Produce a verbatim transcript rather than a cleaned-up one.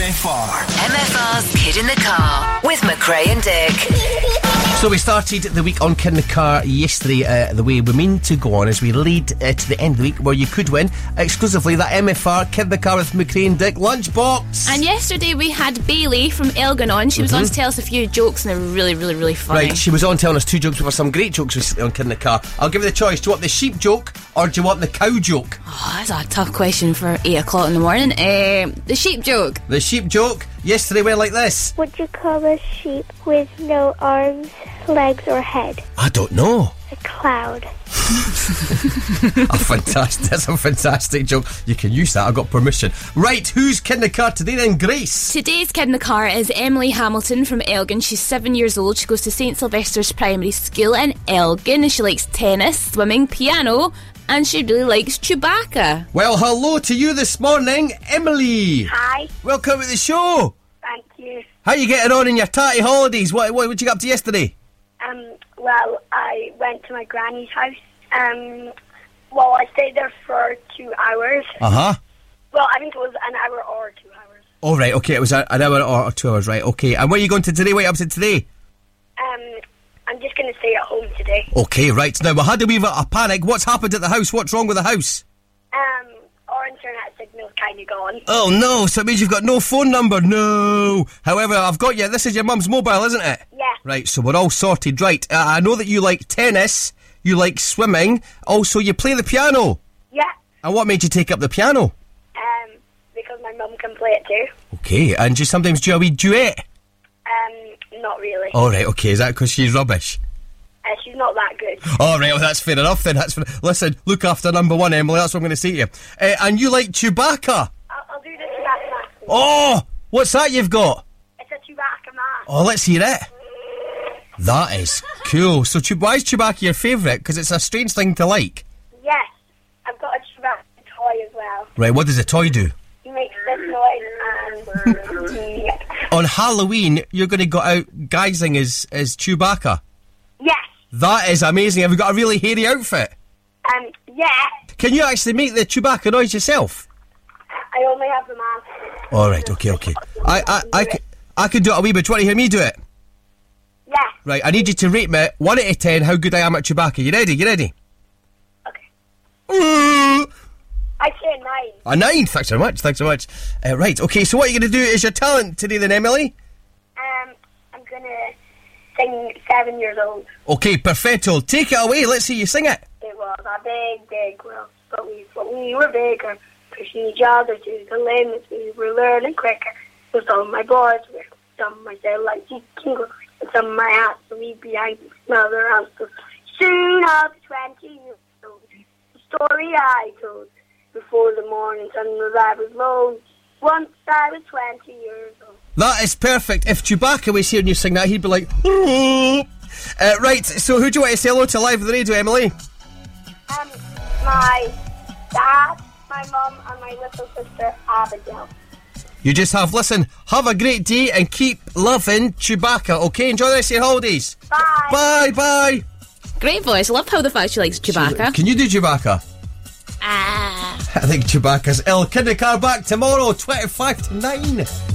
F R. M F R's Kid in the Car with McRae and Dick. So we started the week on Kid in the Car yesterday. Uh, the way we mean to go on is we lead uh, to the end of the week where you could win exclusively that M F R Kid in the Car with McRae and Dick lunchbox. And yesterday we had Bailey from Elgin on. She was mm-hmm. on to tell us a few jokes and they were really, really, really funny. Right, she was on telling us two jokes. There were some great jokes recently on Kid in the Car. I'll give you the choice. Do you want the sheep joke or do you want the cow joke? Oh, that's a tough question for eight o'clock in the morning. Um, the sheep joke. The sheep joke yesterday went like this. What do you call a sheep with no arms, legs or head? I don't know. A cloud. Oh, fantastic. That's a fantastic joke. You can use that. I've got permission. Right, who's Kid in the Car today then, Grace? Today's Kid in the Car is Emily Hamilton from Elgin. She's seven years old. She goes to Saint Sylvester's Primary School in Elgin. She likes tennis, swimming, piano, and she really likes Chewbacca. Well, hello to you this morning, Emily. Hi. Welcome to the show. Thank you. How are you getting on in your tatty holidays? What what did you get up to yesterday? Um, well, I went to my granny's house. Um, well, I stayed there for two hours. Uh-huh. Well, I think it was an hour or two hours. Oh, right, okay, it was an hour or two hours, right, okay. And where are you going to today? What are you up to today? Um, I'm just going to stay at home today. Okay, right. Now, we had a wee bit of panic. What's happened at the house? What's wrong with the house? Um, our internet signal's kind of gone. Oh, no, so it means you've got no phone number. No. However, I've got you. This is your mum's mobile, isn't it? Yeah. Right, so we're all sorted. Right, uh, I know that you like tennis, you like swimming, also you play the piano. Yeah. And what made you take up the piano? Um, because my mum can play it too. Okay, and you sometimes do a wee duet? Um, not really. All right, okay, is that because she's rubbish? Uh, she's not that good. All right, well, that's fair enough then. That's fair. Listen, look after number one, Emily, that's what I'm going to say to you. Uh, and you like Chewbacca? I'll, I'll do the Chewbacca mask. Oh, what's that you've got? It's a Chewbacca mask. Oh, let's hear it. That is cool. So Chew- why is Chewbacca your favourite? Because it's a strange thing to like. Yes, I've got a Chewbacca toy as well. Right, what does the toy do? He makes this noise and he... On Halloween, you're going to go out guising as, as Chewbacca? Yes. That is amazing. Have you got a really hairy outfit? Um, yeah. Can you actually make the Chewbacca noise yourself? I only have the mask. All right, okay, okay. I, I, I, can, I can do it a wee bit. Do you want to hear me do it? Yeah. Right, I need you to rate me one out of ten how good I am at Chewbacca. You ready? You ready? Okay. Ooh. I say a nine. A nine? Thanks so much, thanks so much. Uh, right, okay, so what are you going to do is your talent today then, Emily? Um, I'm going to sing Seven Years Old. Okay, perfecto. Take it away, let's see you sing it. It was a big, big world, but we thought we were bigger, pushing each other to the limits. We were learning quicker. So some of my boys were, some of my said like Kingle, and some of my aunts to leave behind another aunts. So soon I'll be twenty years old. The story I told before the morning sun was I was low. Once I was twenty years old. That is perfect. If Chewbacca was hearing you sing that, he'd be like, uh, right, so who do you want to say hello to live on the radio, Emily? Um, my dad, my mum, and my little sister, Abigail. You just have, listen, have a great day and keep loving Chewbacca, okay? Enjoy the rest of your holidays. Bye. Bye, bye. Great voice. I love how the fact she likes Chewbacca. Can you do Chewbacca? Ah. I think Chewbacca's ill. Kid in the Car back tomorrow, twenty-five to nine.